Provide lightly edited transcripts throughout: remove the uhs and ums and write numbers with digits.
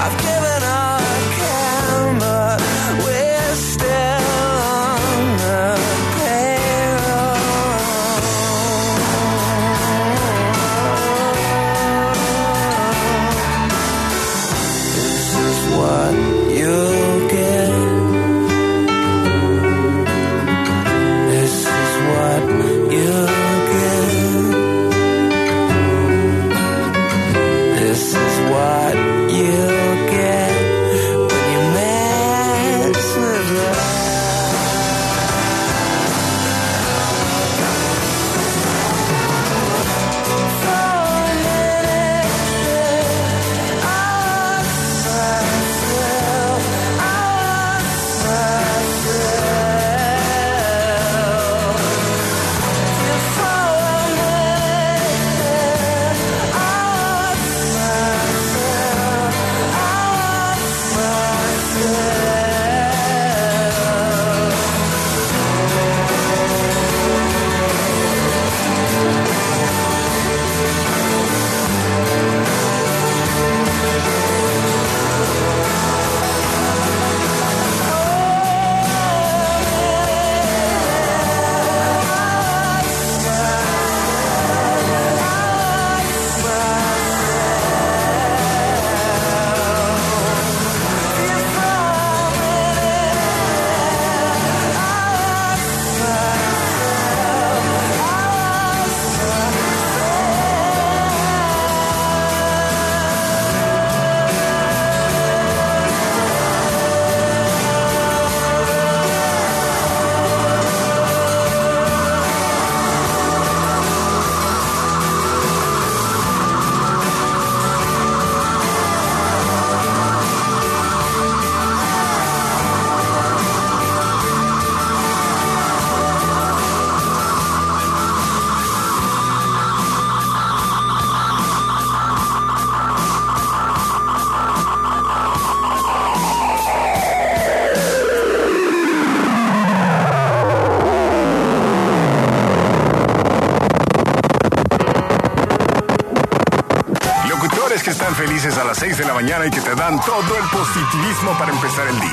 Que están felices a las 6 de la mañana y que te dan todo el positivismo para empezar el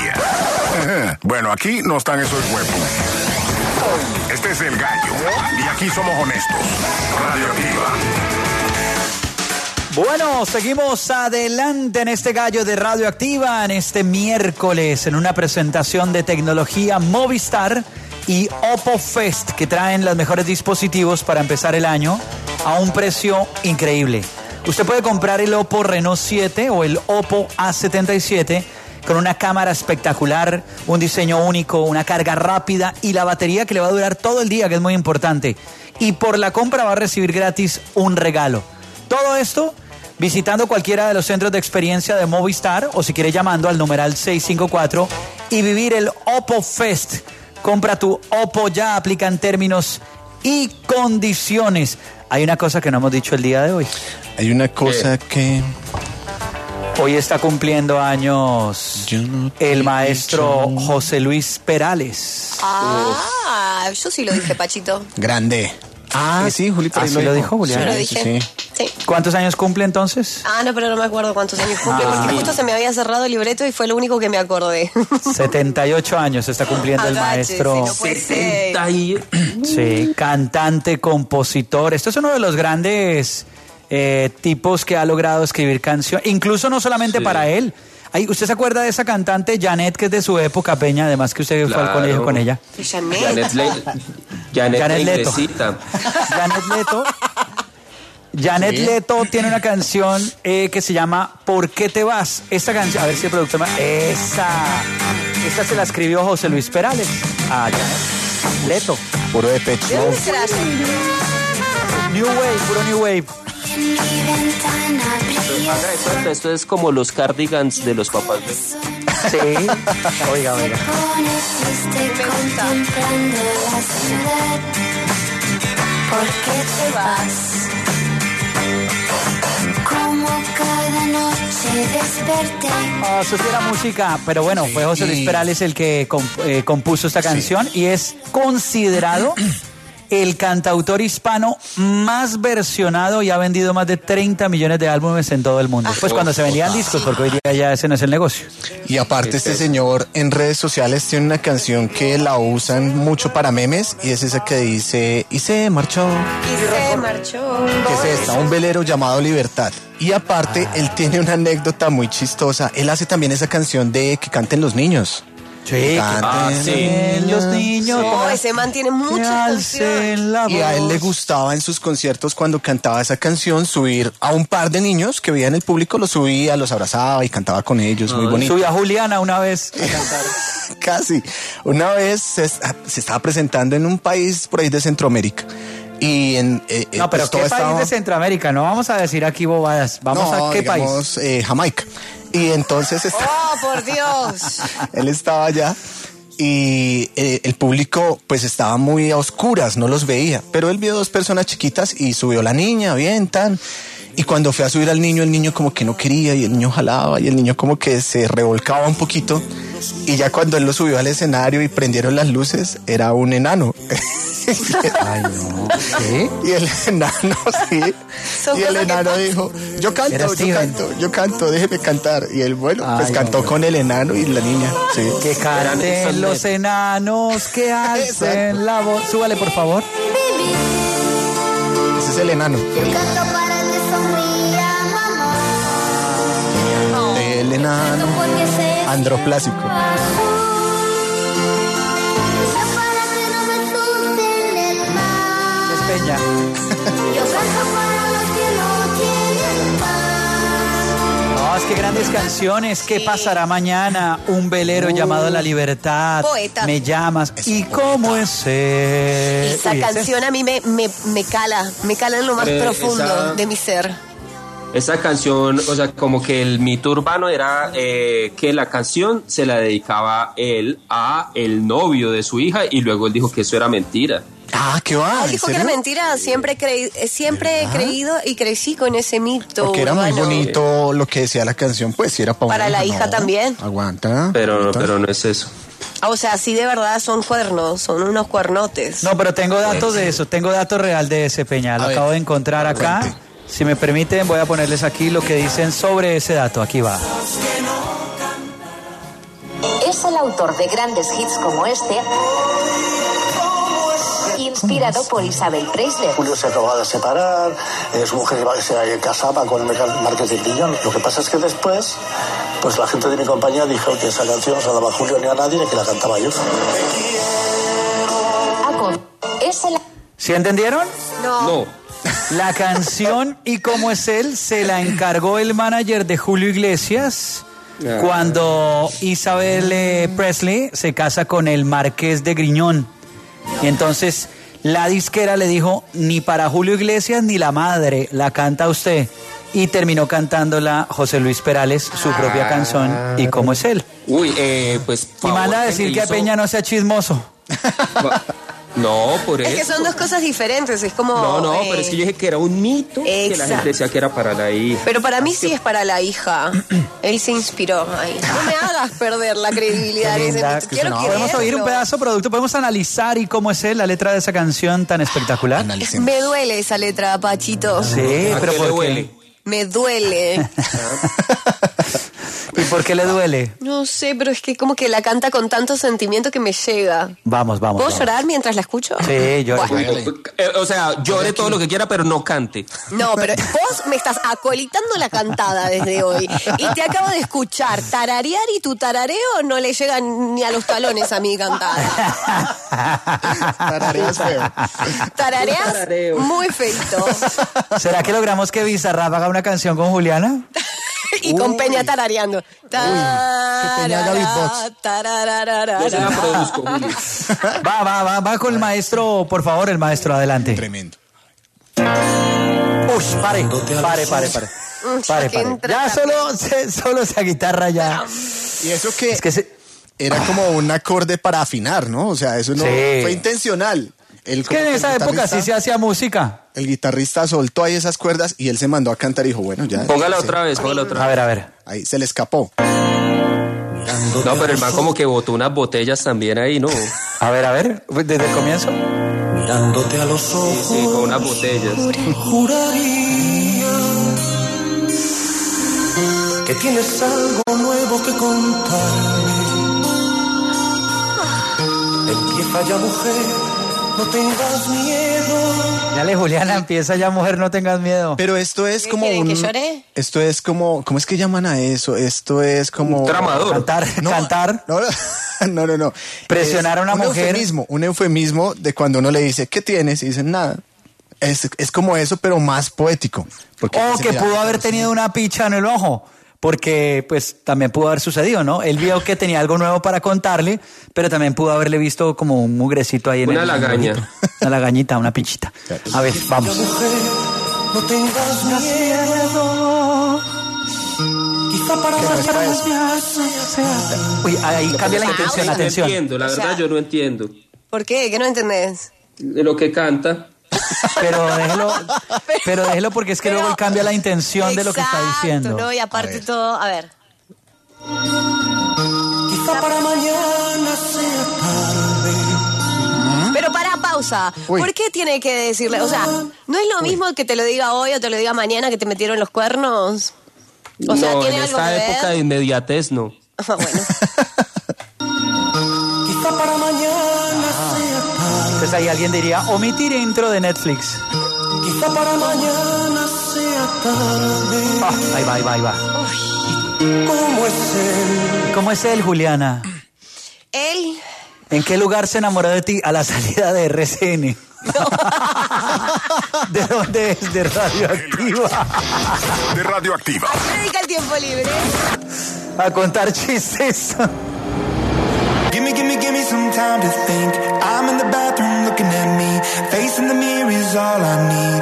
día. Bueno, aquí no están esos huevos. Este es el Gallo y aquí somos honestos. Radioactiva. Bueno, seguimos adelante en este Gallo de Radioactiva en este miércoles en una presentación de tecnología Movistar y Oppo Fest, que traen los mejores dispositivos para empezar el año a un precio increíble. Usted puede comprar el Oppo Reno 7 o el Oppo A77 con una cámara espectacular, un diseño único, una carga rápida y la batería que le va a durar todo el día, que es muy importante. Y por la compra va a recibir gratis un regalo. Todo esto visitando cualquiera de los centros de experiencia de Movistar o si quiere llamando al numeral 654 y vivir el Oppo Fest. Compra tu Oppo ya, aplican términos y condiciones. Hay una cosa que no hemos dicho el día de hoy. Hay una cosa que... Hoy está cumpliendo años el maestro José Luis Perales. Yo sí lo dije, Pachito. Grande. Sí, Julita. ¿Así lo dijo Julián? Yo lo dije. Sí. ¿Cuántos años cumple entonces? No, pero no me acuerdo cuántos años cumple, porque justo se me había cerrado el libreto y fue lo único que me acordé. 78 años está cumpliendo el maestro. Sí, cantante, compositor. Esto es uno de los grandes tipos que ha logrado escribir canciones, incluso no solamente para él. ¿Usted se acuerda de esa cantante Janet, que es de su época, Peña? Además que usted fue al colegio con ella. Janet Leto. Janet Leto tiene una canción que se llama ¿Por qué te vas? Esta canción, a ver si el productor... Esta se la escribió José Luis Perales a Janet Leto. Puro de pecho. ¿De dónde será? New Wave, puro New Wave. Esto es como los Cardigans de los papás. Sí. Oiga. Me gusta. ¿Por qué te vas? Como cada noche desperté. Eso sí era música, pero bueno, fue José Luis Perales el que compuso esta canción y es considerado el cantautor hispano más versionado y ha vendido más de 30 millones de álbumes en todo el mundo. Pues cuando se vendían discos, porque hoy día ya ese no es el negocio. Y aparte este señor en redes sociales tiene una canción que la usan mucho para memes y es esa que dice y se marchó. Y se marchó. ¿Qué es esta? Un velero llamado Libertad. Y aparte él tiene una anécdota muy chistosa. Él hace también esa canción de que canten los niños. Sí, los niños. No, ese man tiene muchas canciones. Y a él le gustaba en sus conciertos cuando cantaba esa canción subir a un par de niños que veía en el público, los subía, los abrazaba y cantaba con ellos, muy bonito. Subí a Juliana una vez a cantar. Casi. Una vez se estaba presentando en un país por ahí de Centroamérica. Y no, pero ¿qué país de Centroamérica? No vamos a decir aquí bobadas. Vamos a qué país. Jamaica. Y entonces ¡oh, por Dios! Él estaba allá y el público pues estaba muy a oscuras, no los veía. Pero él vio dos personas chiquitas y subió la niña, bien, tan. Y cuando fue a subir al niño, el niño como que no quería y el niño jalaba y el niño como que se revolcaba un poquito. Y ya cuando él lo subió al escenario y prendieron las luces, era un enano. Ay, no. ¿Sí? Y el enano, sí. Y el enano dijo, yo canto, déjeme cantar. Y él, bueno, pues cantó con el enano y la niña. Sí. Que canten los enanos que hacen la voz. Súbale, por favor. Ese es el enano. Yo canto para que sonría, mamá. El enano androplásico. Peña. Yo canto para los que no tienen paz. No, es que grandes canciones. ¿Qué pasará mañana? Un velero llamado La Libertad. Poeta. Me llamas. ¿Y cómo es él? Esa canción a mí me cala en lo más profundo de mi ser. Esa canción, o sea, como que el mito urbano era que la canción se la dedicaba él a el novio de su hija y luego él dijo que eso era mentira. Ah, ¿qué va? Dijo que era mentira, siempre he creído y crecí con ese mito. Porque era muy bonito lo que decía la canción, pues si era para la hija también. Aguanta. Pero no es eso. O sea, sí de verdad son cuernos, son unos cuernotes. No, pero tengo datos de eso, tengo datos real de ese, Peña. Lo acabo de encontrar acá. Cuente. Si me permiten, voy a ponerles aquí lo que dicen sobre ese dato. Aquí va. Es el autor de grandes hits como este, inspirado por Isabel Presley. Julio se acababa de separar, su mujer se casaba con el Marqués de Grillón. Lo que pasa es que después, pues la gente de mi compañía dijo que esa canción no se la daba a Julio ni a nadie, ni que la cantaba yo. ¿Sí entendieron? No. La canción Y cómo es él se la encargó el manager de Julio Iglesias cuando Isabel Presley se casa con el Marqués de Griñón. Y entonces la disquera le dijo, ni para Julio Iglesias ni la madre, la canta usted. Y terminó cantándola José Luis Perales, su propia canción, Y cómo es él. Uy, pues... Y manda a decir que a Peña no sea chismoso. No, por eso. Es que son dos cosas diferentes, es como... No, pero es que yo dije que era un mito, que la gente decía que era para la hija. Pero para mí sí es para la hija. Él se inspiró ahí. No me hagas perder la credibilidad de ese mito. Quiero podemos oír un pedazo producto, podemos analizar Y cómo es él, la letra de esa canción tan espectacular. Me duele esa letra, Pachito. Sí, pero ¿por qué? Duele? Me duele. ¿Y por qué le duele? No sé, pero es que como que la canta con tanto sentimiento que me llega. Vamos. ¿Puedo llorar mientras la escucho? Sí, llora. O sea, llore todo lo que quiera, pero no cante. No, pero vos me estás acolitando la cantada desde hoy. Y te acabo de escuchar tararear y tu tarareo no le llega ni a los talones a mi cantada. Tarareas feo. Tarareas muy feito. ¿Será que logramos que Bizarrap haga una canción con Juliana? Y con Peña tarareando. Peña haga beatbox. Yo se la produzco, Julio. Va con el maestro, por favor, el maestro, adelante. Tremendo. Ush, pare. Ya solo esa guitarra ya. Y eso que, Es que era como un acorde para afinar, ¿no? O sea, eso no fue intencional. Es que en esa época sí se hacía música. El guitarrista soltó ahí esas cuerdas y él se mandó a cantar y dijo, bueno, ya. Póngala otra vez. A ver. Ahí se le escapó. No, pero el man como que botó unas botellas también ahí, ¿no? A ver, desde el comienzo. mirándote a los ojos. Sí, con unas botellas. Juraría que tienes algo nuevo que contarme. Empieza ya, mujer, no tengas miedo. Dale, Juliana, empieza ya, mujer, no tengas miedo. Pero esto es ¿Qué como quieren, un... que llore? Esto es como... ¿Cómo es que llaman a eso? Esto es como... Un tramador. Cantar. No. Presionar a una mujer. Un eufemismo de cuando uno le dice, ¿qué tienes? Y dicen, nada. Es como eso, pero más poético. Porque O dice, que mira, pudo haber tenido una picha en el ojo. Porque, pues, también pudo haber sucedido, ¿no? Él vio que tenía algo nuevo para contarle, pero también pudo haberle visto como un mugrecito ahí en Una el lagaña. ojito. Una lagañita, una pinchita. A ver, vamos. Mujer, no tengas miedo. Quizá para Uy, ahí cambia la intención, No atención. entiendo, la verdad yo no entiendo. ¿Por qué? ¿Qué no entendés? De lo que canta. Pero déjelo porque es que luego él cambia la intención de lo que está diciendo. ¿No? Y aparte todo, a ver. Quizá para mañana sea tarde. Pero para pausa. Uy. ¿Por qué tiene que decirle? O sea, ¿no es lo mismo que te lo diga hoy o te lo diga mañana que te metieron los cuernos? O sea, no, ¿tiene en algo esta que ver? época de inmediatez no. Ah, bueno. Quizá para mañana sea tarde. Entonces ahí alguien diría, omitir intro de Netflix. Quizá para mañana sea tarde. Ahí va. ¿Cómo es él? ¿Cómo es él, Juliana? Él... ¿En qué lugar se enamoró de ti? A la salida de RCN. ¿De dónde es? De Radioactiva. De Radioactiva. ¿Qué dedica el tiempo libre? A contar chistes. Give me some time to think. I'm in the bathroom looking at me. Facing the mirror is all I need.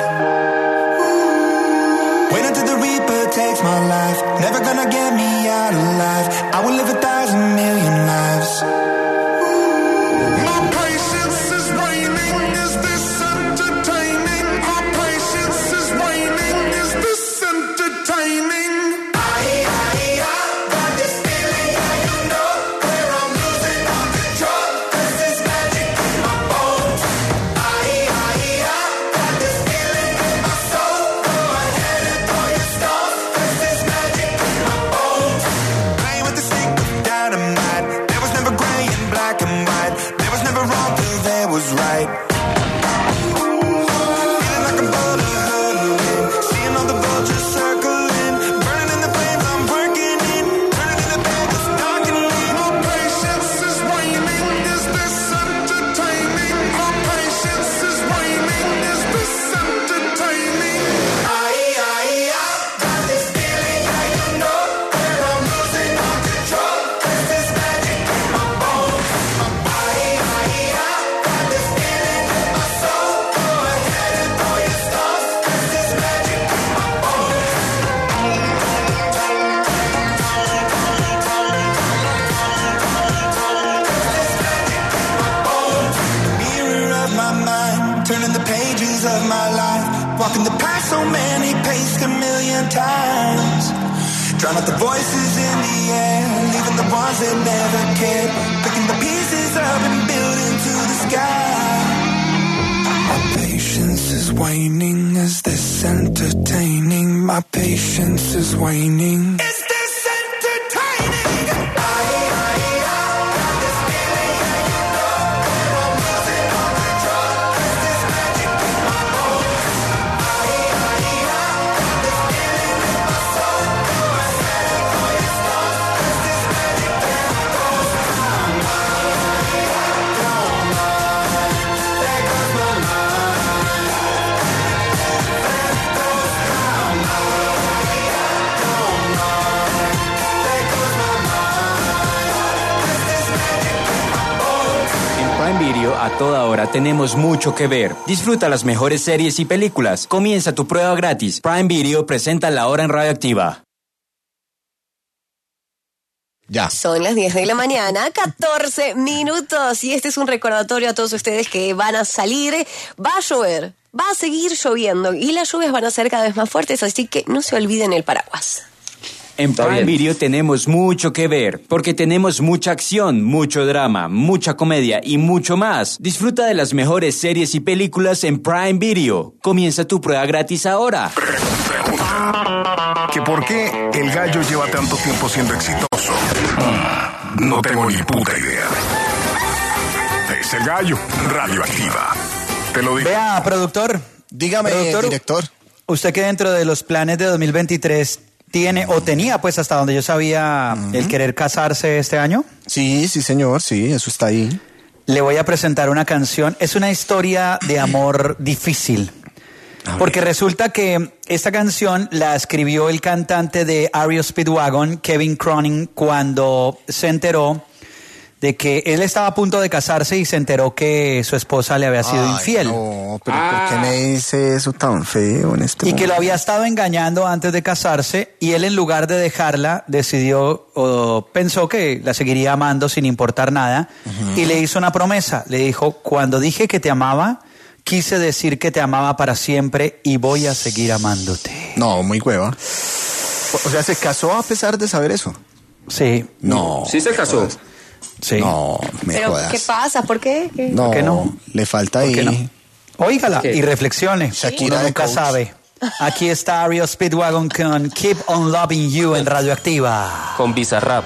Wait until the Reaper takes my life. Never gonna get me out alive. I will live 1,000 million lives. My patience is waning. Is this entertaining? My patience is waning. Is this entertaining? Right. Feeling like a bullet hurtling, seeing all the vultures circling, burning in the flames I'm working in, turning in the bed that's dark and lean. My patience is waning. Is this entertaining? My patience is waning. Is this entertaining? Got this feeling, yeah, you know, where I'm losing all control. There's this magic in my bones. Got this feeling in my soul. Go ahead and throw your stones. There's this magic in my bones. Mirror of my mind, turning the pages of my life. Walking the path so many paced 1,000,000 times. Drown out the voices in the air, leaving the ones that never cared. Picking the pieces up and building to the sky. My patience is waning. Is this entertaining? My patience is waning. Is this entertaining? Got this feeling, yeah, you know, where I'm losing all control. There's this magic in my bones. Got this feeling in my soul. Go ahead and throw your stones. There's this magic in my bones. There goes my mind. En Prime Video a toda hora tenemos mucho que ver. Disfruta las mejores series y películas. Comienza tu prueba gratis. Prime Video presenta La Hora en Radioactiva. Ya. Son las 10 de la mañana, 14 minutos. Y este es un recordatorio a todos ustedes que van a salir. Va a llover, va a seguir lloviendo y las lluvias van a ser cada vez más fuertes, así que no se olviden el paraguas. En Está Prime bien. Video tenemos mucho que ver, porque tenemos mucha acción, mucho drama, mucha comedia y mucho más. Disfruta de las mejores series y películas en Prime Video. Comienza tu prueba gratis ahora. Pregunta. ¿Que por qué el gallo lleva tanto tiempo siendo exitoso? No tengo ni puta idea. Es el gallo, Radioactiva. Te lo digo. Vea, productor. Dígame, Productor, director. Usted que dentro de los planes de 2023 tiene o tenía, pues hasta donde yo sabía, el querer casarse este año. Sí, señor, sí, eso está ahí. Le voy a presentar una canción. Es una historia de amor difícil. Porque resulta que esta canción la escribió el cantante de REO Speedwagon, Kevin Cronin, cuando se enteró de que él estaba a punto de casarse y se enteró que su esposa le había sido infiel. No, pero ¿por qué me dice eso tan feo en este Y que lo momento? había estado engañando antes de casarse, y él, en lugar de dejarla, decidió o pensó que la seguiría amando sin importar nada, y le hizo una promesa. Le dijo: cuando dije que te amaba, quise decir que te amaba para siempre y voy a seguir amándote. No, muy hueva. O sea, ¿se casó a pesar de saber eso? Sí. No. Sí se casó. Sí. No, me Pero, jodas. ¿qué pasa? ¿Por qué? ¿Qué? No, ¿Por qué no? le falta ¿Por ahí. qué no? Óigala ¿Qué? y reflexione. Shakira Uno de nunca coach. sabe. Aquí está REO Speedwagon con Keep on Loving You en Radioactiva. Con Bizarrap.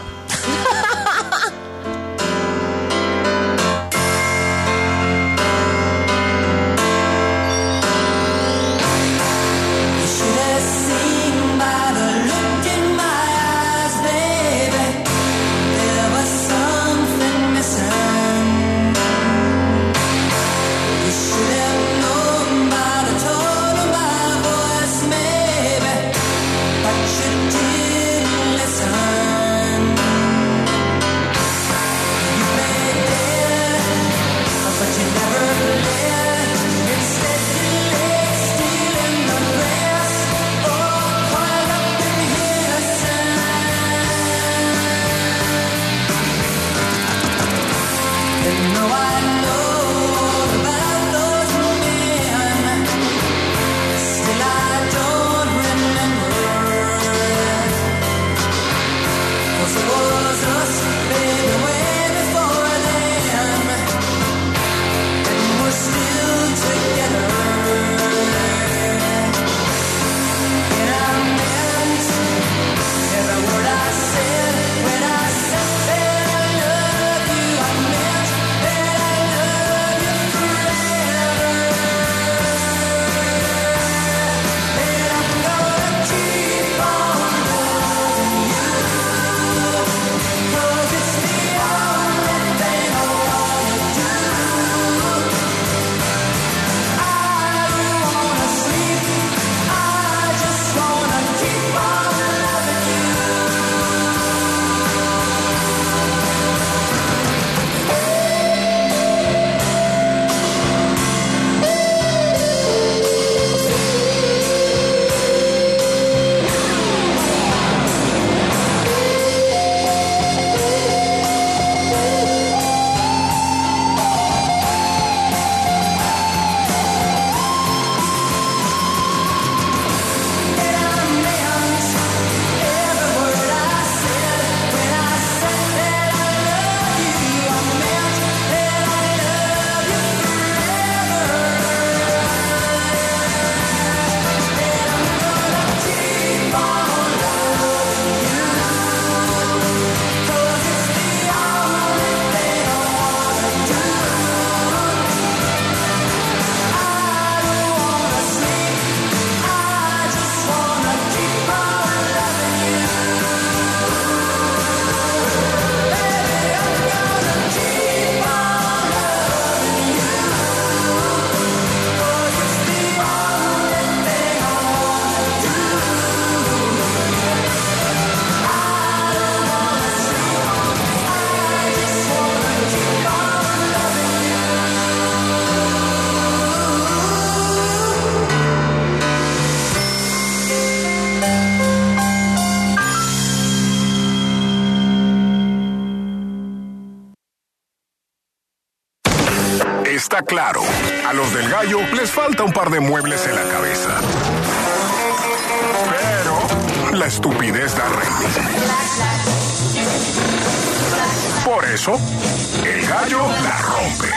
Está claro, a los del gallo les falta un par de muebles en la cabeza. Pero la estupidez da rating. Por eso, el gallo la rompe.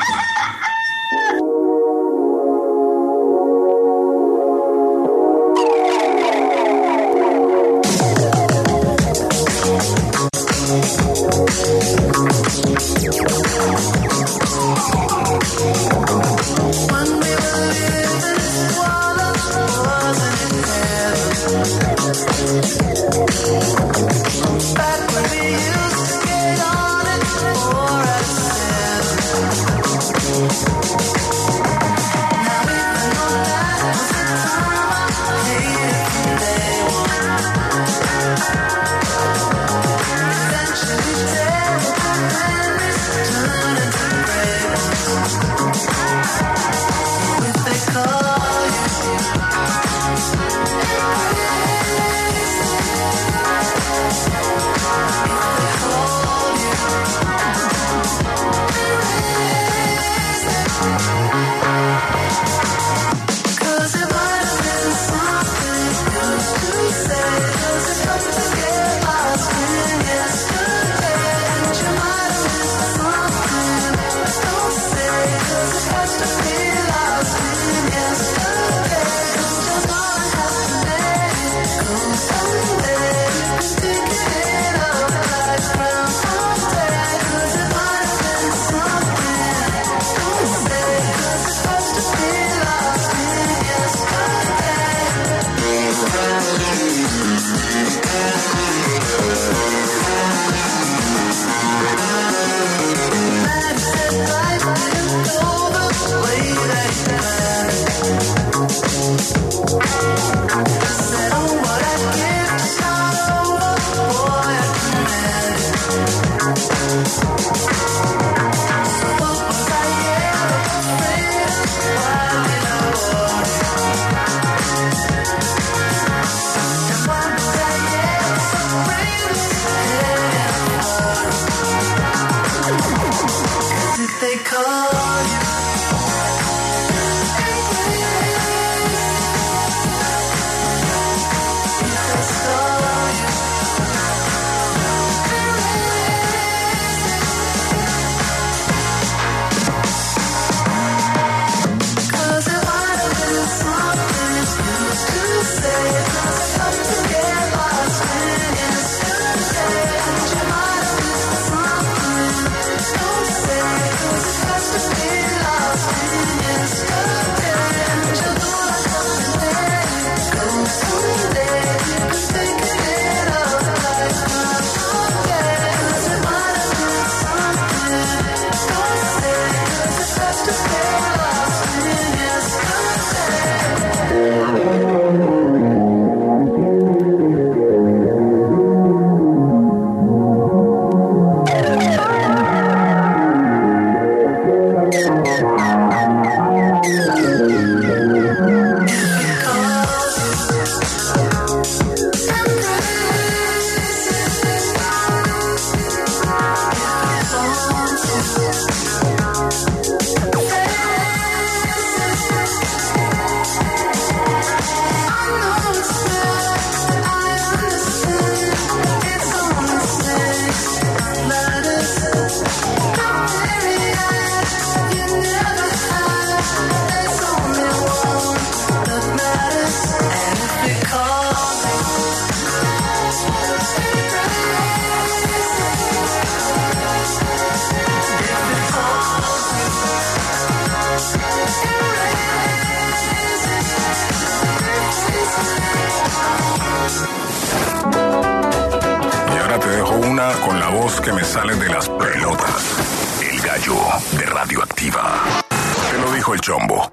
Con la voz que me sale de las pelotas. El gallo de Radioactiva. Te lo dijo el Chombo.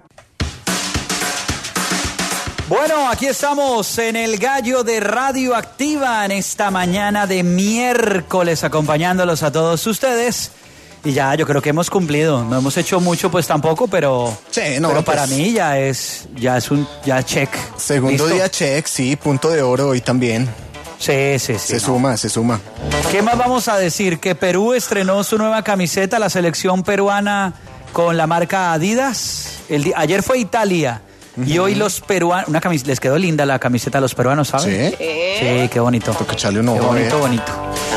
Bueno, aquí estamos en el gallo de Radioactiva en esta mañana de miércoles, acompañándolos a todos ustedes. Y ya, yo creo que hemos cumplido. No hemos hecho mucho, pues tampoco, pero, sí, no, pero pues, para mí ya es check. Segundo ¿Listo? día check, sí, punto de oro hoy también. Sí. Se suma. ¿Qué más vamos a decir? Que Perú estrenó su nueva camiseta, la selección peruana con la marca Adidas. Ayer fue Italia Y hoy los peruanos, les quedó linda la camiseta a los peruanos, ¿saben? ¿Sí? Sí, qué bonito. Toca echarle un ojo. Qué bonito, bonito.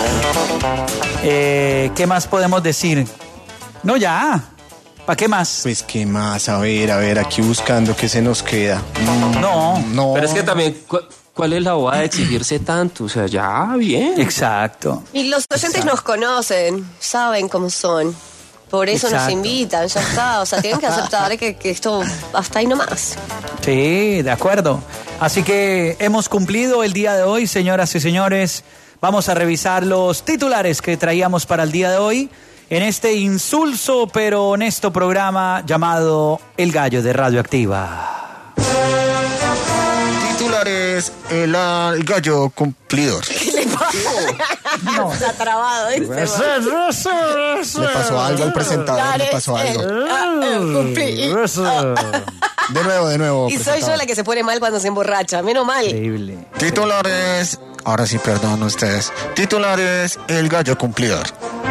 ¿Qué más podemos decir? No, ya. ¿Para qué más? Pues, ¿qué más? A ver, aquí buscando qué se nos queda. No. Pero es que también, ¿cuál es la bobada de exigirse tanto? O sea, ya, bien. Exacto. Y los oyentes nos conocen, saben cómo son. Por eso nos Exacto. invitan, ya está. O sea, tienen que aceptar que esto hasta ahí nomás. Sí, de acuerdo. Así que hemos cumplido el día de hoy, señoras y señores. Vamos a revisar los titulares que traíamos para el día de hoy en este insulso pero honesto programa llamado El Gallo de Radioactiva. Titulares, el gallo cumplidor. ¿Qué le pasa? No. Está trabado, ¿viste? Le pasó algo al presentador, le pasó algo. De nuevo. Y soy yo la que se pone mal cuando se emborracha, menos mal. Increíble. Titulares, ahora sí, perdón ustedes. Titulares, el gallo cumplidor.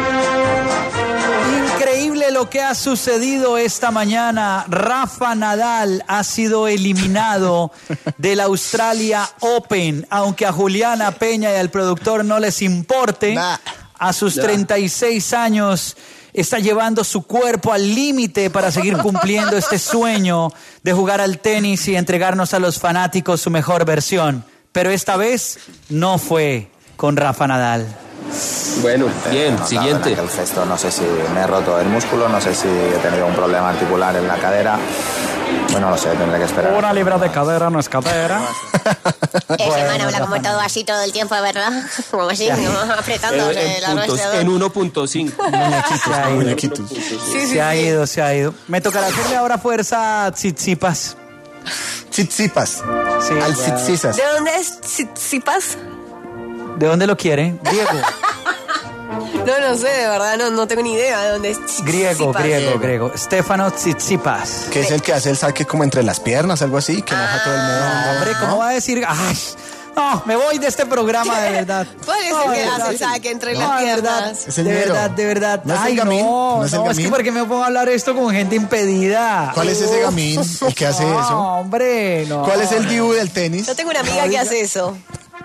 Increíble lo que ha sucedido esta mañana. Rafa Nadal ha sido eliminado del Australia Open, aunque a Juliana Peña y al productor no les importe. A sus 36 años está llevando su cuerpo al límite para seguir cumpliendo este sueño de jugar al tenis y entregarnos a los fanáticos su mejor versión. Pero esta vez no fue con Rafa Nadal. Bueno, bien, siguiente. El gesto, no sé si me he roto el músculo, no sé si he tenido un problema articular en la cadera. Bueno, no sé, tendré que esperar. Una libra de cadera no es cadera. Ese man habla como todo así todo el tiempo, ¿verdad? Como así, ¿no? Apretándose la nuestra. En 1.5. Muñequitos. Se ha ido. Me tocará hacerle ahora fuerza a Tsitsipas. Tsitsipas. Sí, Al ya. Tsitsisas. ¿De dónde es Tsitsipas? ¿De dónde lo quiere? Griego. No sé, de verdad, no tengo ni idea de dónde es Tsitsipas. Griego. Stefano Tsitsipas. Que es el que hace el saque como entre las piernas, algo así, que moja a todo el mundo. Hombre, ¿cómo va a decir? Ay, no, me voy de este programa, de verdad. ¿Cuál es el que hace el saque entre las piernas? Es el De mero. verdad. ¿No es el Ay, gamín? ¿No es el es que gamín? porque me pongo a hablar esto con gente impedida. ¿Cuál es ese gamín? ¿El que hace eso? No, hombre, no. ¿Cuál es el dibu del tenis? Yo tengo una amiga que hace eso.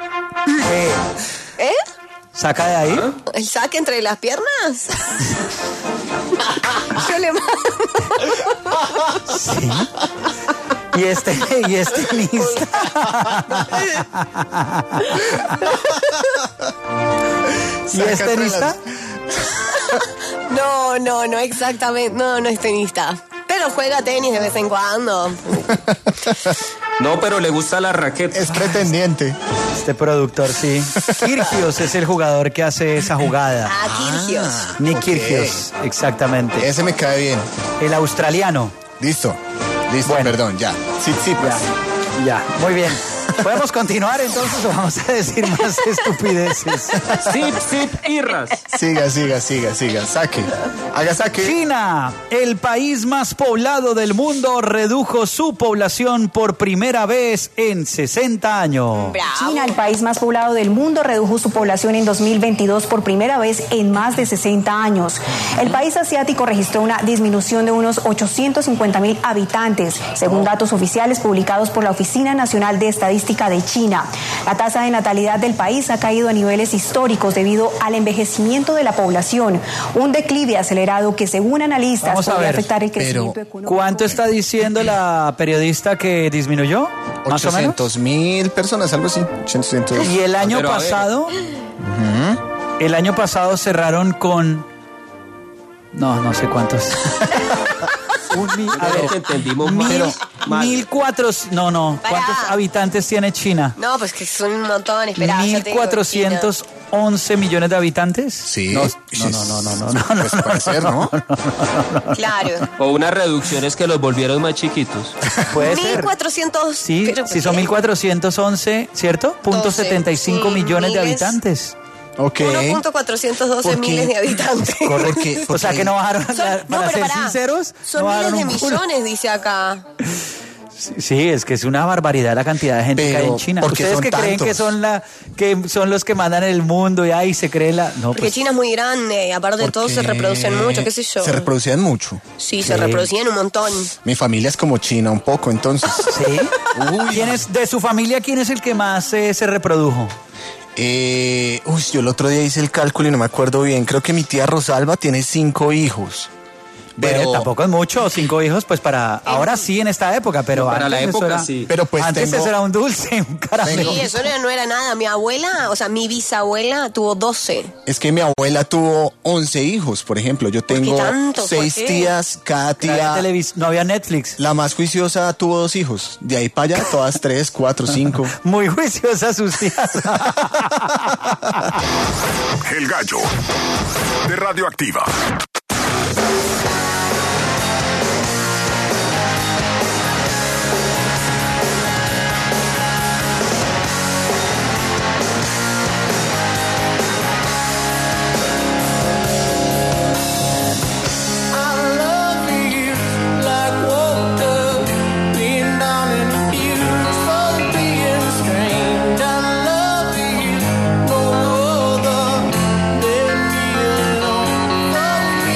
¿Eh? ¿Saca de ahí? ¿El saque entre las piernas? Yo le mando. Sí. Y este lista. ¿Y es tenista? No, exactamente. No es tenista. Pero juega tenis de vez en cuando. No, pero le gusta la raqueta. Es pretendiente. Este productor, sí. Kyrgios es el jugador que hace esa jugada. Kyrgios. Nick Kyrgios, exactamente. Ese me cae bien. El australiano. Listo, Bueno. perdón, ya. Tsitsipas. Ya, muy bien. ¿Podemos continuar entonces o vamos a decir más estupideces? Sip, irras. Siga. Saque. Haga saque. China, el país más poblado del mundo, redujo su población por primera vez en 60 años. China, el país más poblado del mundo, redujo su población en 2022 por primera vez en más de 60 años. El país asiático registró una disminución de unos 850,000 habitantes, según datos oficiales publicados por la Oficina Nacional de Estadística de China. La tasa de natalidad del país ha caído a niveles históricos debido al envejecimiento de la población, un declive acelerado que, según analistas, Vamos a podría ver, afectar el crecimiento económico. ¿Cuánto está diciendo la periodista que disminuyó? Más o menos. 800,000 personas, algo así. 800. Y el año Pero, a ver. pasado, el año pasado cerraron con, no sé cuántos. Creo que entendimos mal. 1,400, no. Pará. ¿Cuántos habitantes tiene China? No, pues que son un montón. Esperá, ya te digo, 1,411 millones de habitantes. Sí. No. Pues puede ser, ¿no? China. Claro. O unas reducciones que los volvieron más chiquitos. Puede ser. 1,400. Sí, pero si son 1,411, ¿cierto? 12, .75 sí, millones de miles. habitantes. Ok. 1,412 ¿Por qué? miles de habitantes. Porque, O sea que no bajaron, Son- para pero ser pará, sinceros, son no miles bajaron de un culo. millones, dice acá. Sí, es que es una barbaridad la cantidad de gente que hay en China. ¿por qué ¿Ustedes son que creen tantos? que son los que mandan en el mundo y ahí se cree la... No, Porque pues, China es muy grande y aparte de todo se reproducen mucho, qué sé yo. Se reproducían mucho. Sí, se reproducían un montón. Mi familia es como China un poco, entonces. ¿sí? De su familia, ¿quién es el que más se reprodujo? Yo el otro día hice el cálculo y no me acuerdo bien. Creo que mi tía Rosalba tiene 5 hijos. Pero tampoco es mucho, 5 hijos, pues para ahora sí en esta época, pero para antes la época eso era, sí. Pero pues antes eso era un dulce, un caramelo. Sí, eso no era nada. Mi abuela, o sea, mi bisabuela tuvo 12. Es que mi abuela tuvo 11 hijos, por ejemplo. Yo tengo tanto? 6 ¿Por qué? tías, cada tía... No había Netflix. La más juiciosa tuvo 2 hijos. De ahí para allá, todas 3, 4, 5. Muy juiciosas sus tías. El Gallo de Radioactiva. No other than me alone.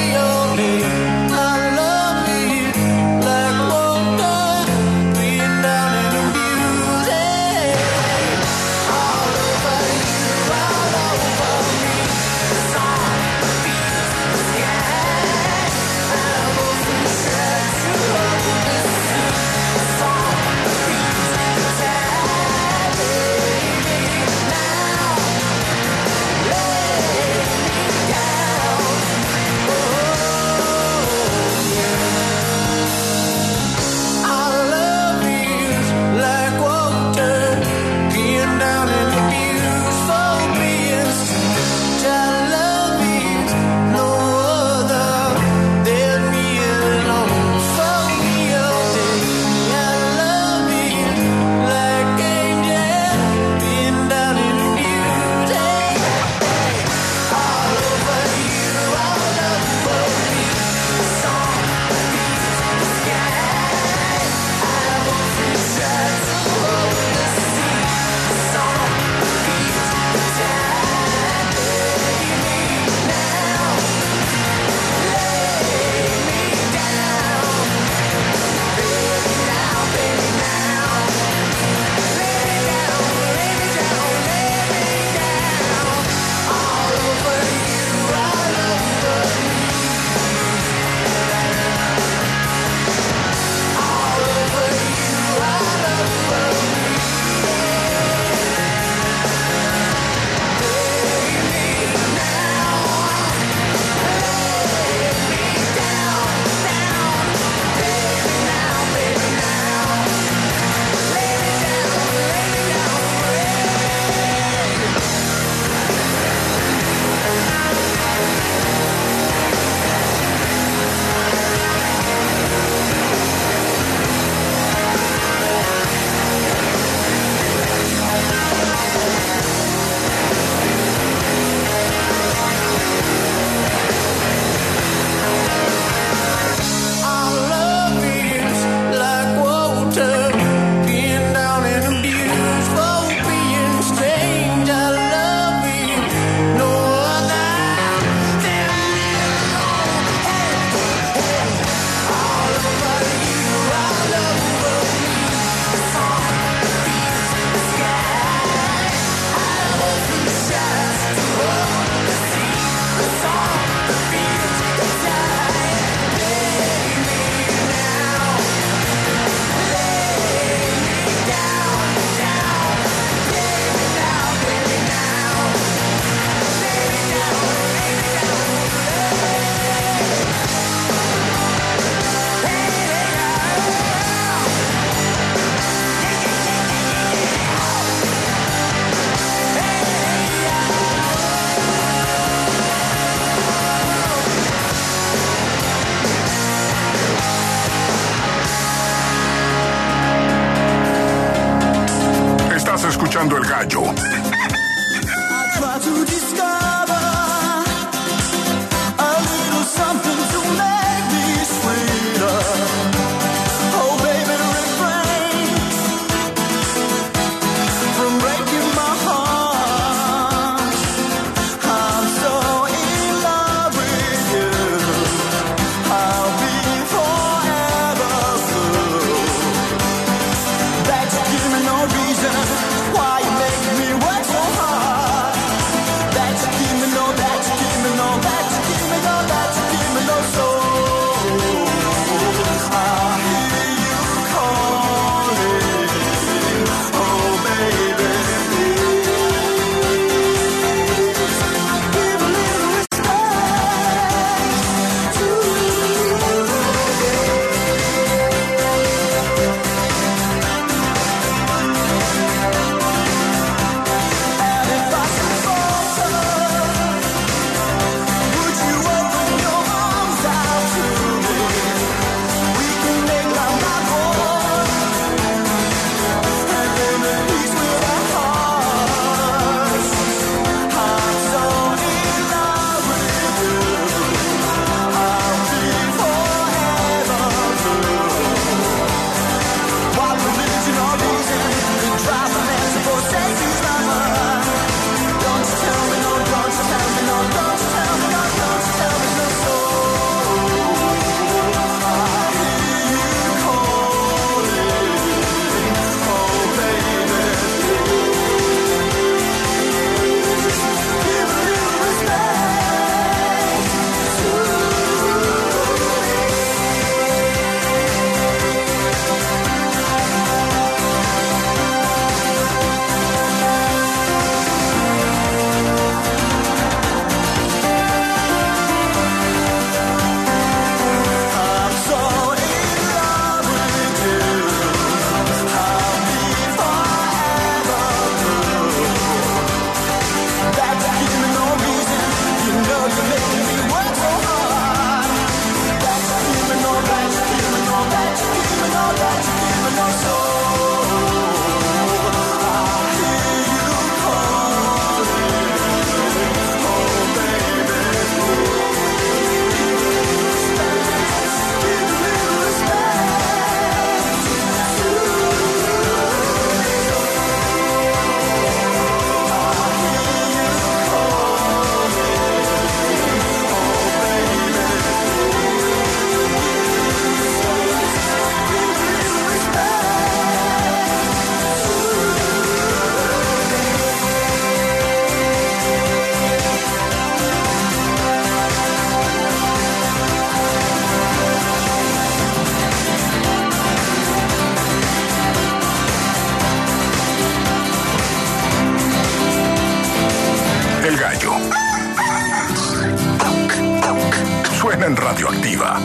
en Radioactiva.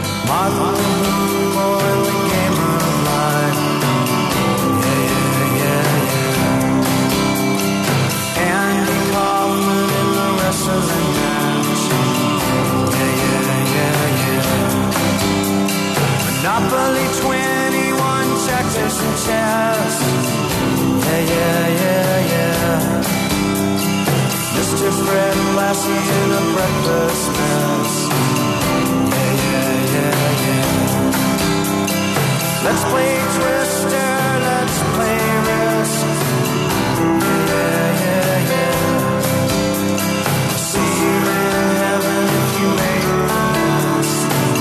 Monopoly 21, Texas and chess. Yeah. Mr. Fred Lassie in a breakfast mess. Yeah. Let's play Twister, let's play Risk. Yeah. See you in heaven if you make this.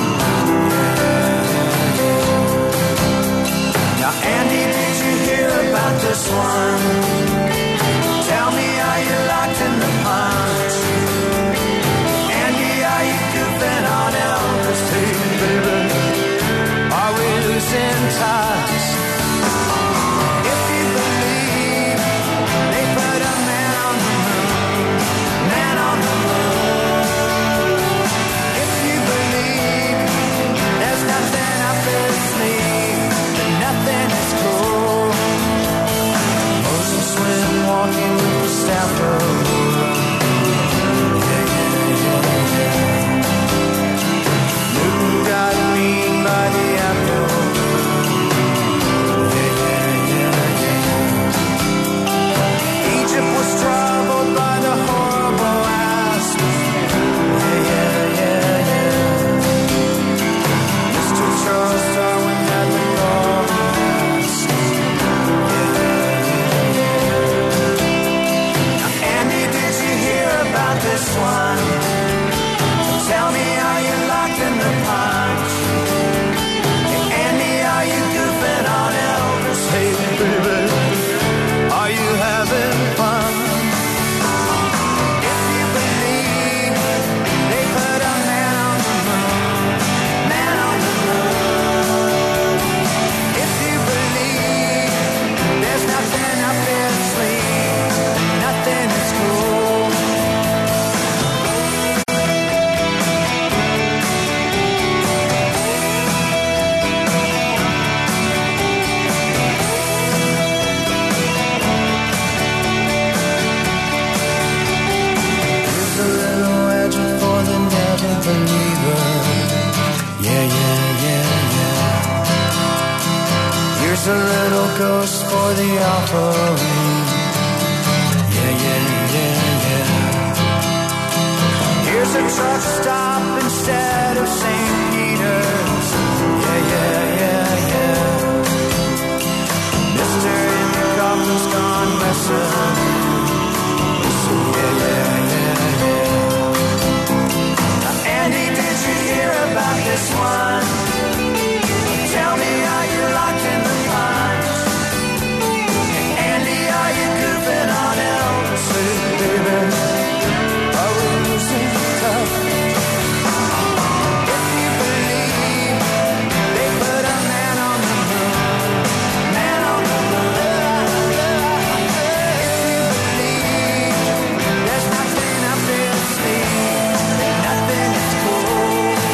Now, Andy, did you hear about this one? Tell me, are you locked in the punch? Andy, are you goofing on Elvis? Hey, baby, are we losing touch? If you believe they put a man on the moon, man on the moon. If you believe there's nothing up their sleeve, then nothing is cool. Moses went walking with the staff of Newton got beaten by the apple. Egypt was troubled by the horrible asp. Yeah. Mr. Charles Darwin had the golden mask. Andy, did you hear about this one? Tell me, are you locked in the punch? Hey, Andy, are you goofing on Elvis? Hey, baby, are you having fun? If you believe they put a man on the moon, man on the moon. If you believe there's nothing up their sleeve, nothing is cool. Here's a little legend for the never believer. Yeah. Here's a little ghost for the offering. Yeah. Here's a truck stop instead of St. Peter's. Yeah. Mister in the coffin's gone messing. Now, Andy, did you hear about this one? Tell me, are you locked in the punch? Andy, are you goofing on Elvis? Baby, are we losing touch? If you believe they put a man on the moon, man on the moon. If you believe there's nothing up their sleeve, nothing is cool.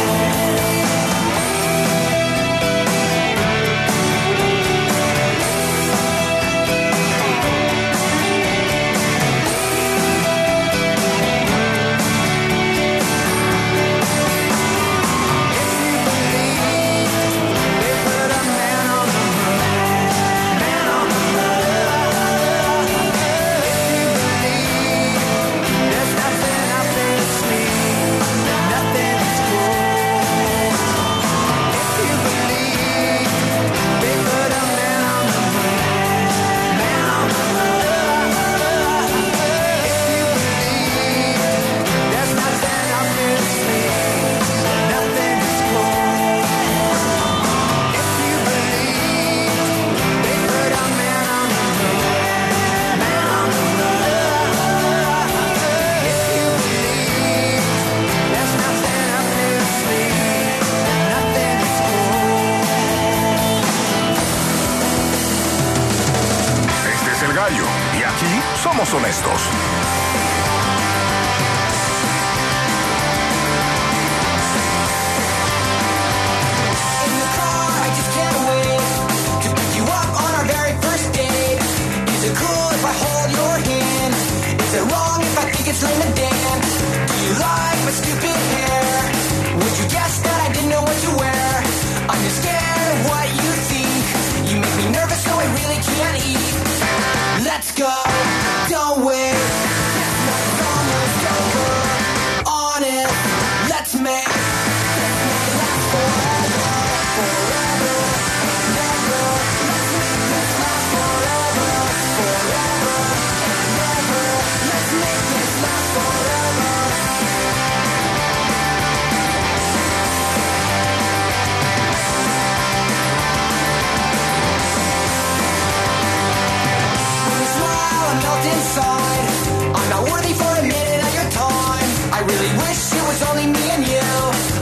Somos honestos.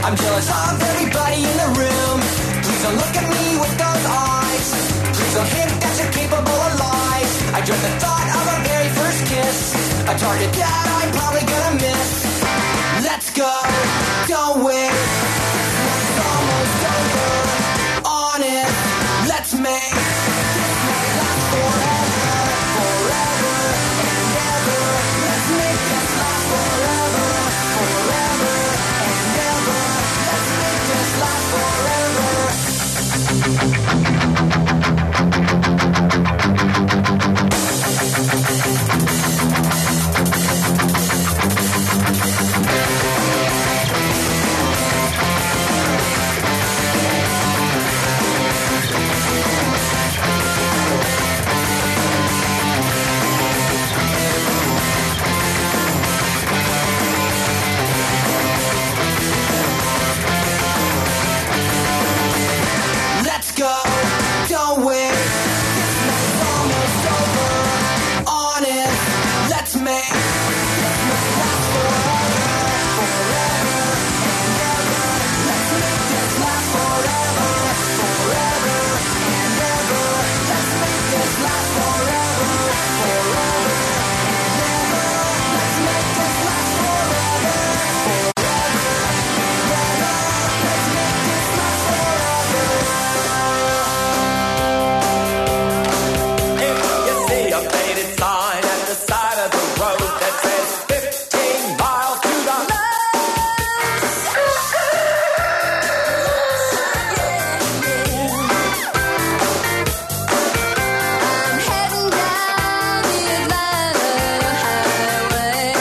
I'm jealous of everybody in the room. Please don't look at me with those eyes. Please don't hint that you're capable of lies. I dread the thought of our very first kiss, a target that I'm probably gonna miss. Let's go, don't wait. It's almost over. Honest, let's make this night last forever, forever and ever. Let's make this last forever, forever and ever. Let's make this last forever. Let's go, don't wait. This night's almost over. Honest, let's make this night last forever, forever and ever. Let's make this last forever, forever and ever. Let's make this last forever, forever and ever. Let's make this last forever, forever and ever. Let's make this last forever. If you see a faded sign at the side of the road that says 15 miles to the I'm heading down the Atlanta highway,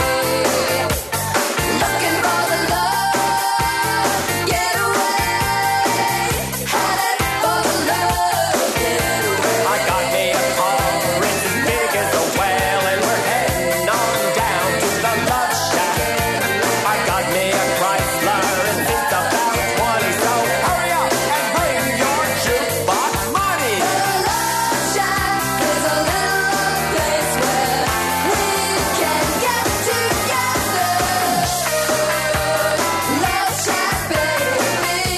looking for the love getaway, headed for the love getaway. I got me a car, it's as big as a whale, and we're heading on down to the Love Shack. I got me a Chrysler, and it's about 20, so hurry up and bring your jukebox money. Love Shack is a little place where we can get together. Love Shack, baby.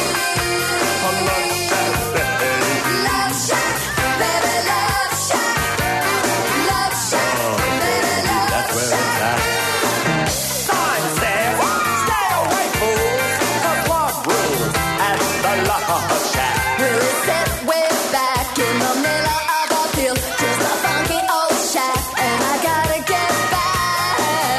Love Shack, baby, Love Shack. Love Shack, baby, Love Shack. Sign says, stay away, fools. The club rules at the Love Shack. We'll sit way back in the middle of a field, just a funky old shack, and I gotta get back.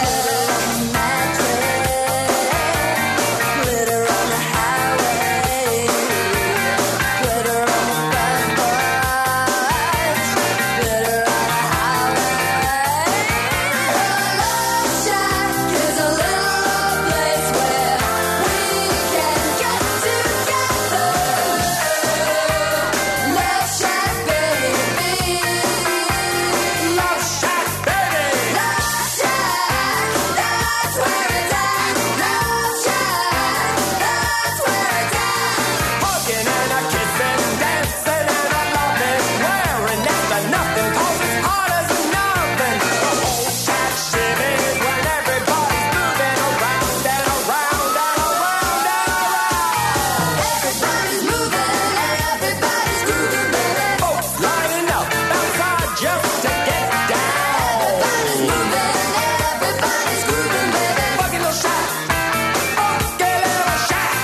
Glitter on the highway, glitter on the front porch, glitter on the highway. Love Shack is a little place where we can get together. Love Shack, baby. Love Shack, baby. Love Shack, that's where it's at. Love Shack, that's where it's at. Hugging and a kissing, dancing and a loving, wearing next to nothing, 'cause it's hot as nothing. The whole shack shivers when everybody's moving around and around and around and around. Everybody's moving and everybody's grooving, baby. Folks lining up outside just to get down. Everybody's moving and everybody's grooving, baby. Funky little shack, funky little shack.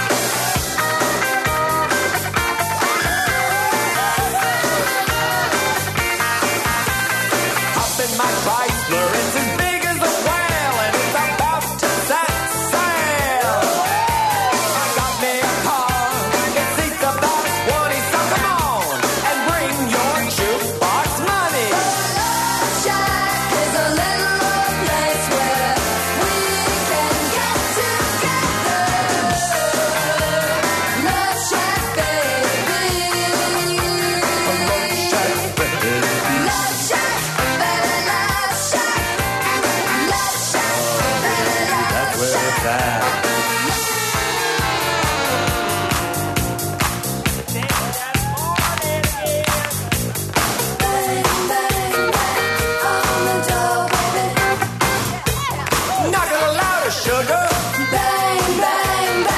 Hop in my Chrysler, it's as big as a whale, and it's about to set sail. I got me a car, it seats about 20, so come on and bring your jukebox money. Love Shack is a little place where we can get together. Love Shack, baby. Love Shack, baby, Love Shack. Love Shack, baby, Love Shack. Bang, bang, bang on the door, baby. Knock it louder, sugar. Bang, bang, bang.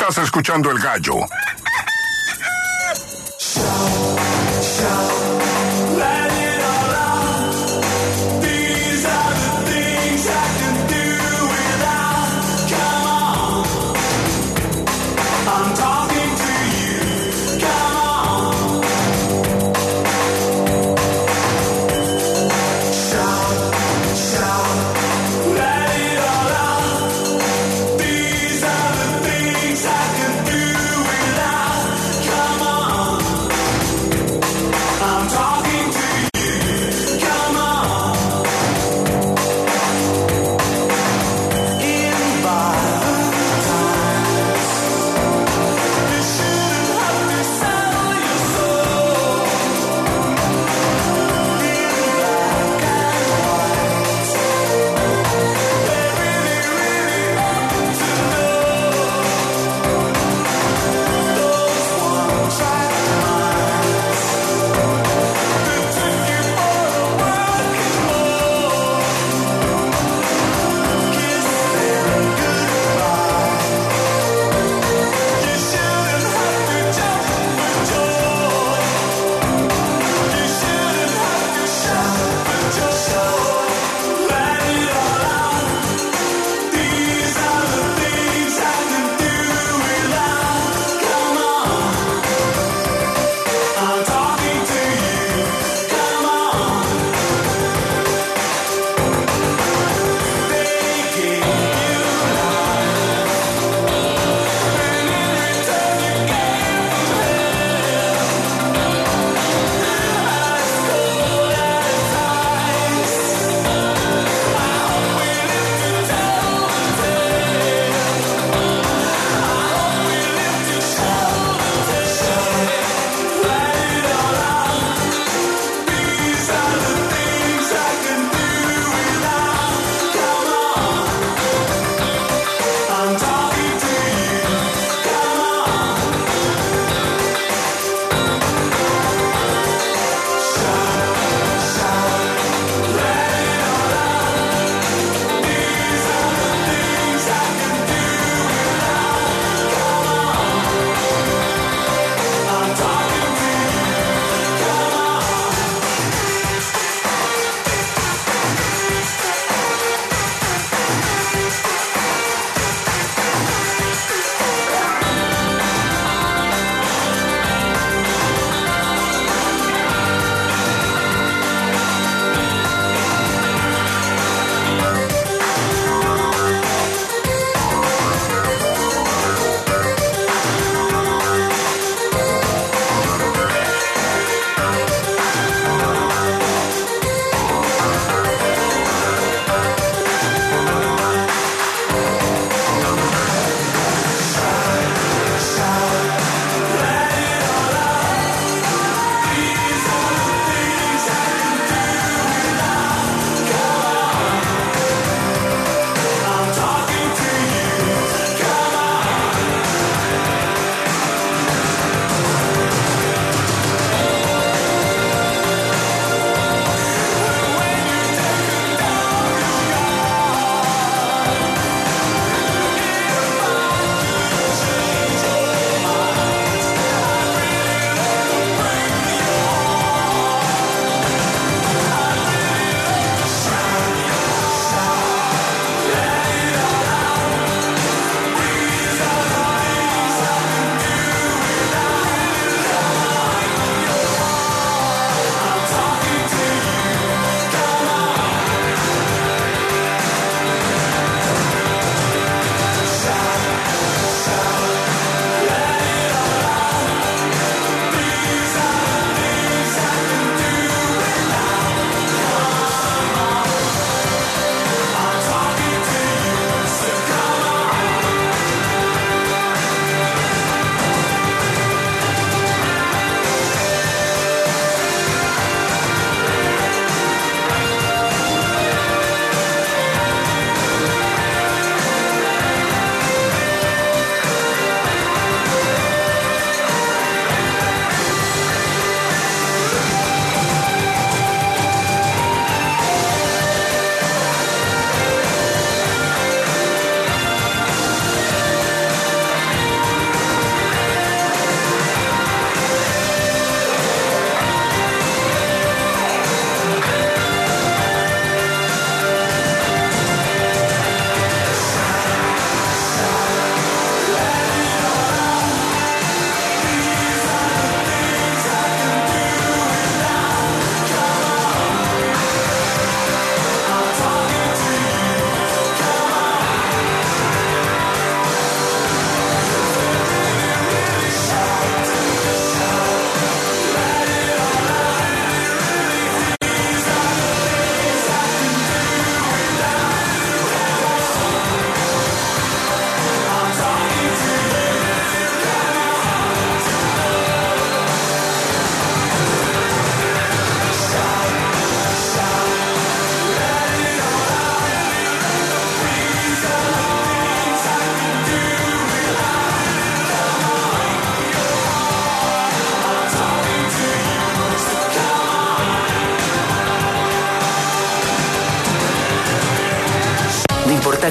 Estás escuchando El Gallo. These are the things I can do without.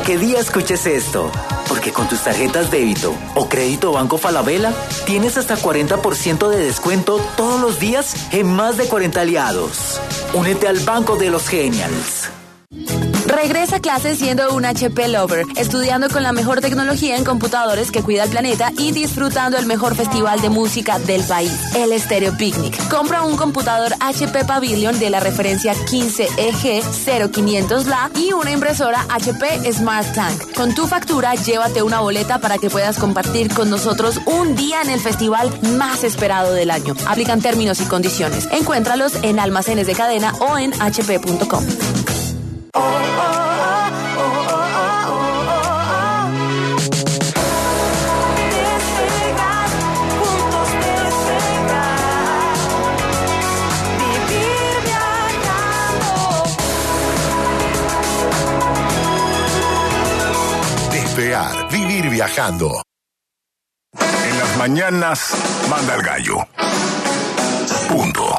qué día escuches esto. Porque con tus tarjetas débito o crédito Banco Falabella tienes hasta 40% de descuento todos los días en más de 40 aliados. Únete al Banco de los Genials. Regresa a clases siendo un HP Lover, estudiando con la mejor tecnología en computadores que cuida el planeta y disfrutando el mejor festival de música del país, el Stereo Picnic. Compra un computador HP Pavilion de la referencia 15EG0500LA y una impresora HP Smart Tank. Con tu factura, llévate una boleta para que puedas compartir con nosotros un día en el festival más esperado del año. Aplican términos y condiciones. Encuéntralos en almacenes de cadena o en hp.com. Despegar, vivir viajando. En las mañanas, manda el gallo. Punto.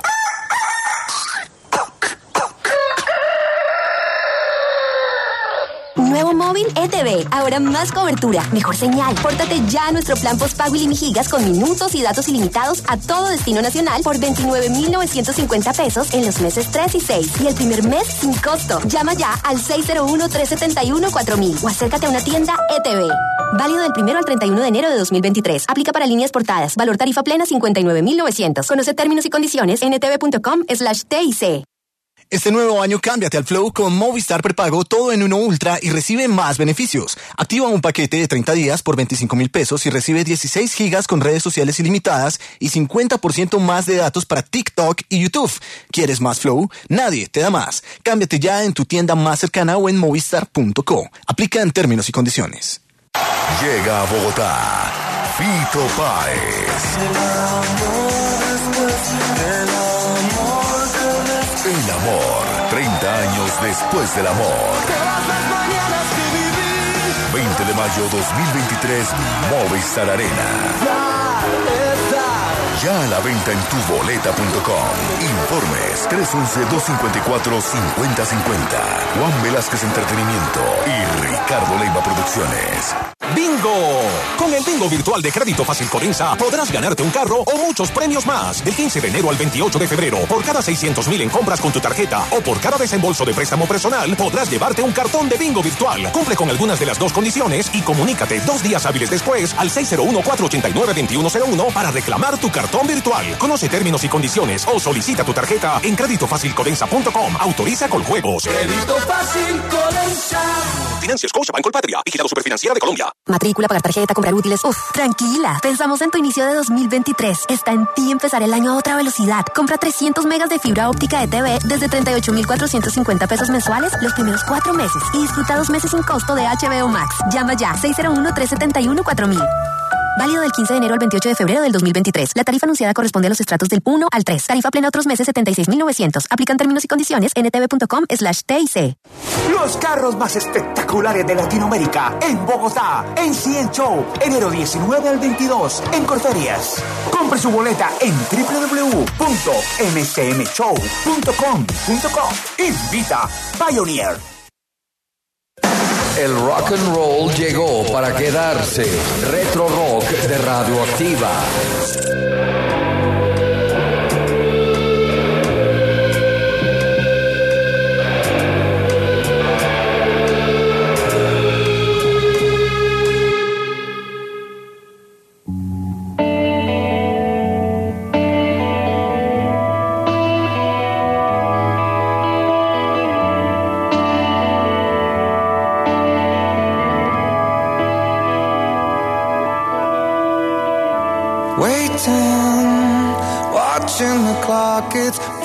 Nuevo móvil ETV, ahora más cobertura, mejor señal. Pórtate ya a nuestro plan postpago Ilimigigas con minutos y datos ilimitados a todo destino nacional por 29,950 pesos en los meses 3 y 6. Y el primer mes sin costo. Llama ya al 601-371-4000 o acércate a una tienda ETV. Válido del 1 al 31 de enero de 2023. Aplica para líneas portadas. Valor tarifa plena 59,900. Conoce términos y condiciones en etv.com/TIC. Este nuevo año cámbiate al Flow con Movistar Prepago todo en uno Ultra y recibe más beneficios. Activa un paquete de 30 días por 25,000 pesos y recibe 16 gigas con redes sociales ilimitadas y 50% más de datos para TikTok y YouTube. ¿Quieres más Flow? Nadie te da más. Cámbiate ya en tu tienda más cercana o en movistar.co. Aplica en términos y condiciones. Llega a Bogotá Fito Páez. El amor, 30 años después del amor. 20 de mayo 2023, Movistar Arena. Ya a la venta en tuboleta.com. Informes 311-254-5050. Juan Velázquez Entretenimiento y Ricardo Leiva Producciones. ¡Bingo! Con el bingo virtual de Crédito Fácil Codensa podrás ganarte un carro o muchos premios más. Del 15 de enero al 28 de febrero, por cada 600,000 en compras con tu tarjeta o por cada desembolso de préstamo personal, podrás llevarte un cartón de bingo virtual. Cumple con algunas de las dos condiciones y comunícate 2 días hábiles después al 601-489-2101 para reclamar tu cartón virtual. Conoce términos y condiciones o solicita tu tarjeta en creditofacilcodensa.com. Autoriza con juegos. Crédito Fácil Codensa. Financia Scotiabank Colpatria, Vigilado Superfinanciera de Colombia. Matrícula, pagar tarjeta, comprar útiles. Tranquila. Pensamos en tu inicio de 2023. Está en ti empezar el año a otra velocidad. Compra 300 megas de fibra óptica de TV desde 38,450 pesos mensuales los primeros 4 meses y disfruta 2 meses sin costo de HBO Max. Llama ya 601-371-4000. Válido del 15 de enero al 28 de febrero del 2023. La tarifa anunciada corresponde a los estratos del 1 al 3. Tarifa plena otros meses 76,900. Aplican términos y condiciones en etv.com/TIC. Los carros más espectaculares de Latinoamérica en Bogotá, en Cien Show, enero 19 al 22 en Corferias. Compre su boleta en www.mcmshow.com.co. Invita Pioneer. El rock and roll llegó para quedarse. Retro Rock de Radioactiva. Watching the clock, it's